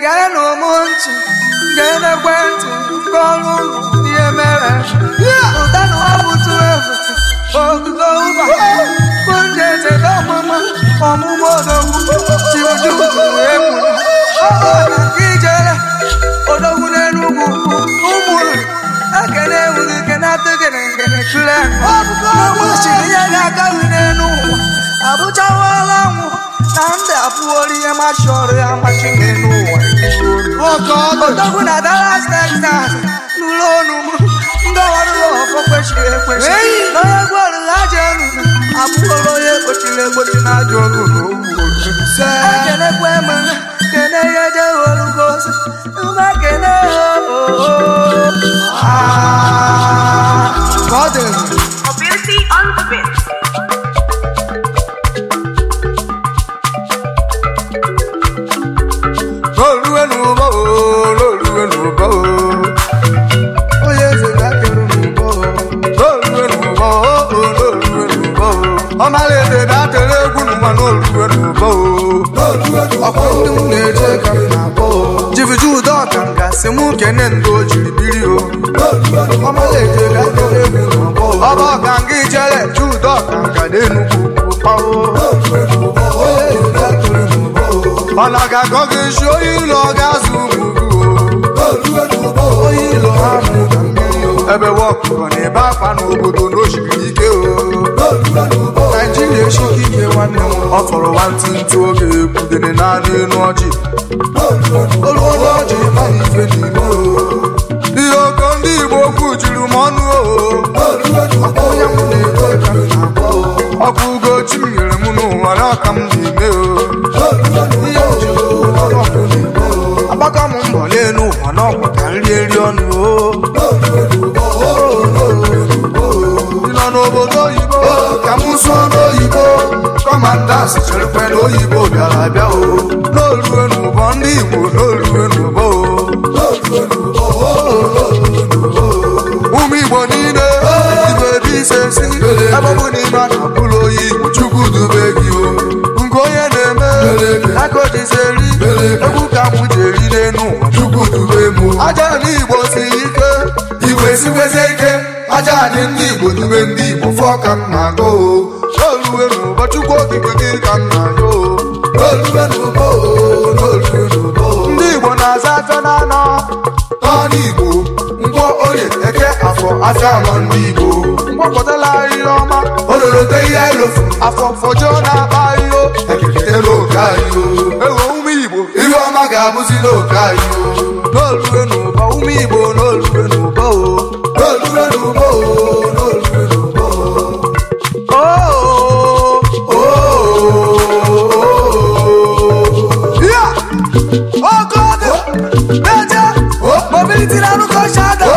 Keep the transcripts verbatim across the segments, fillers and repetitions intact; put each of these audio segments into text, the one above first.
Gana no munchi, gana kwenti, kolu, ye mere. Utano abutu efuti, ogu go uba. Kunde te do mama, omu modo uba. Chibuju efu, ogo na kijele, odogu nenugu, umuru. Akene uni kenate kene kene kule. Ogu shiri ya gaka unenu, abucha wala mu. Nande apuori ya mashore ya machingenu. Oh God, odogu na Dallas Texas, nulonu mu. Ndo warulo for question question. No ya gwaru ajanu, apuoro ye kochile kochina jonu. Akene kwe mana, kene yeje warugosi, uma kene oh. Ah, God. Mobility on the bit. Jivuju dọkanga si mụ kene ndo jiri biri o. Ọba ọkanga ijele ju dọkanga n'Enugu kpawo. Ọ na-agakọ gị nshi oyi ụlọ ga-azụ ugwu oyi ụlọ ha mụ na mmiri o. Ebe wọkụrọ na ebe akpa n'obodo n'oshiri ike o. Naijiria eshiki ike nwanne m. Ọ fọrọ nwantịntị oge ekwudere naanị enu ọjị. Olu onye ọjị mana ife n'ime o. Ihe oko ndị Igbo okwu juru m ọnụ o. Onye m na-eto ka m na-akpọ o. Ọkụ ugochi m nyere m n'ụwa n'aka m n'ime o. Ihe m jiri ọrụ ọkụ n'ime o. Agbaka m mbọ n'elu ụwa n'ọkwa ka nri eri ọnụ o. Ị nọ n'obodo oyibo ka m sụọ n'oyibo. Kọmandas cherekwe n'oyibo bịara abịa o. N'olue n'ụbọ ndị Igbo n'olue n'ụbọ o. Ụmụ Igbo niile Igbo ebe ise si ebe ọ bụ n'ime a na-abụrụ oyi Igbo Chukwu dube gị o. Nke onye na-eme aka ojizeri egwu ka m ji eri n'enu ụwa Chukwu dube m. Aja ndị Igbo siri ike Igbo esikwezi ike. Aja dị ndị Igbo dube ndị Igbo fọ ka m na-agụ o. N'olue n'ụbọ Chukwu okike gị ka m na-ayọ o. N'olue n'ụbọ n'olue n'ụbọ ndị Igbo na-aza afọ n'anọ n'ọnụ Igbo. Ngwọ oye eke afọ afọ anọ ndị Igbo. Mgbapụtala ihe ọma ololote ihe elofu afọ fọjọ na-akpa ihe ekekete n'oge anyị o. Ewo ụmụ Igbo ihe ọma ga-abụzi n'oge anyị o. N'olue n'ụbọ ụmụ Igbo n'olue n'ụbọ o. N'olue n'ụbọ o n'olue n'ụbọ o. Oh God, Beja, mobility na nuko shada.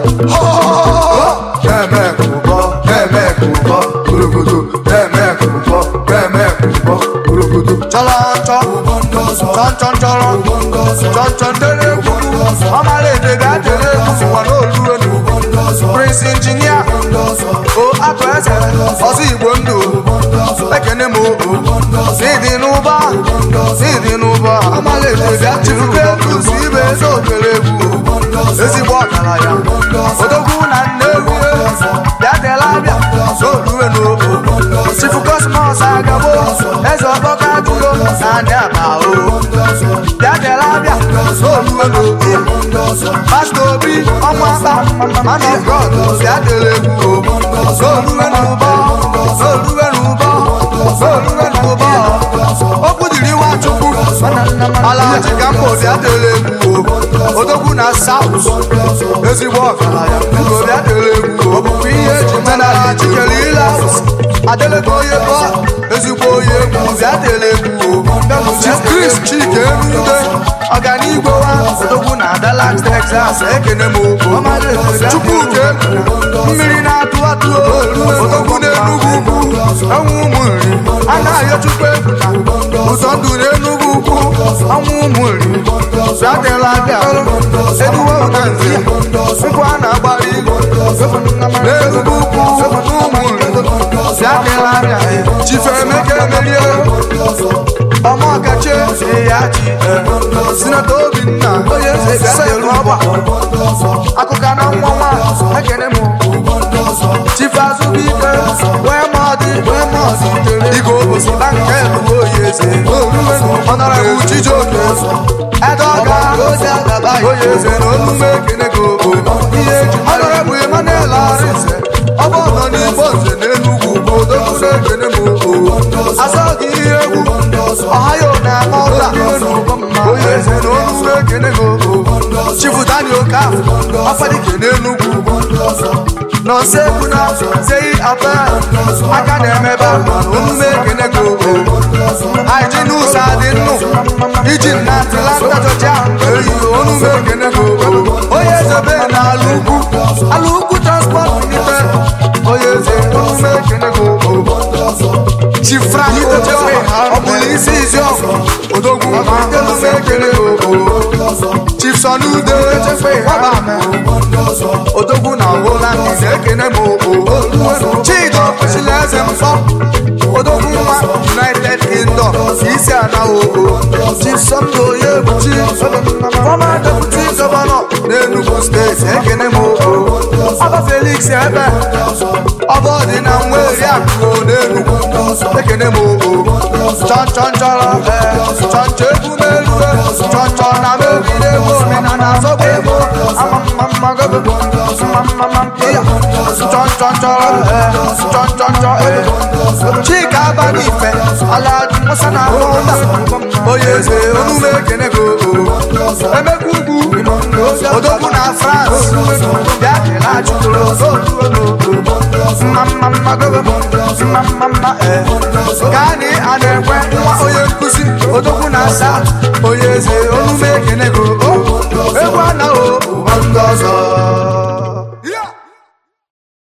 Deme kubo, deme kubo, kurukutu. Deme kubo, deme kubo, kurukutu. Chalancha, chan chan chalan, chan chan dele kubu. Amale de gadele kubu wanolu enu. Prince Engineer, oh akwese, osi Igbondo. Ekene mo, sidi nuba, sidi nuba. Amale de gadele kubu ibe so kelebu. Ezi wakala ya, odogu na nebu. Dadela bia, so luwe no. Sifu cosmos agabo, ezo boka duro na nyaba o. Dadela bia, so luwe no. Pastor bi, ọmọ aba, man of God, dadele bu o. So luwe no ba, so luwe no ba, so luwe no ba. Okudiri wa chukwu, Alhaji Gambo dadele bu o. Odogu na South, ezigbo ọgaranya, ngo dadele bu o. Ọbụkwa ihe eji menala jikere ile Adeleke oye bọ, ezigbo oye egwu dadele bu o. Chief Chris Chike Erude, ọganigwe wa, Odogwu na Dallas Texas, ekene m oko. Chukwuka egwu, mmiri na-atụ atụ o. Odogwu n'Enugu ukwu, enwe ụmụ nri. Anaghị Chukwu egwu na ụzọ ndụ n'Enugu ukwu, enwe ụmụ nri. Zadela abịa, eduwe ụganzi, nkwụ a na-agbara igwe. N'Enugu ukwu, ụmụ nri. Zadela abịa, Chief Emeka Emelie, ọmọ ọkachi ya chi. Sinata Obinna akụka na nwa nwa ekene mụ chifu azụbụike wee mọdị wee mọdị dịka obosi na nke eluwe oyi eze ọnara bụ Chijioke edeọga oyi eze na omume ekene go ihe eji ọnara bụ Emmanuel Arinze ọbụ nọ n'Igbo nze n'Enugwu bụ odogwu na-ekene m azọghị ihe egwu ọhayo na-eme ụda oyi eze na omume ekene go chifu Daniel Okafọ ọfadike n'Enugwu nọnso egwu na zeyi afe aka na-emebe omume ekene go aiji n'ụzọ adị nnụ iji na Atlanta Georgia eyi omume ekene go onye ezebe na ala ugwu ala ugwu transport limited onye eze omume ekene go Chief Frank Ojefe ọbụla isi izi ọgụ odogwu omume ekene go Chief Sonude wabame odogwu na Holland ise ekene m Chido Chileze Mfọ odogwu nwa United Kingdom isi ana oo Chief Somto Oyebuchi former deputy governor n'Enugu steeti ekene m Ọba Felix Ebe ọba dị na Nweri Akụ n'Enugu ekene m chọnchọnchọrọ chọnchọ egwu merue chọnchọ na mebiri egwu omenala azọgba egwu amamamagobe mamamamampiya chọnchọnchọrọ chọnchọnchọ Chika Abanife Alhaji Musa na Honda onye eze omume ekene go Emeka Ugwu odogwu na France bịa kele achụtụrụ mmamamagobe mmamama gani a na-ekwe nwa onye nkụzi odogwu na asa onye eze omume ekene go egwu anaghị ndị ọzọ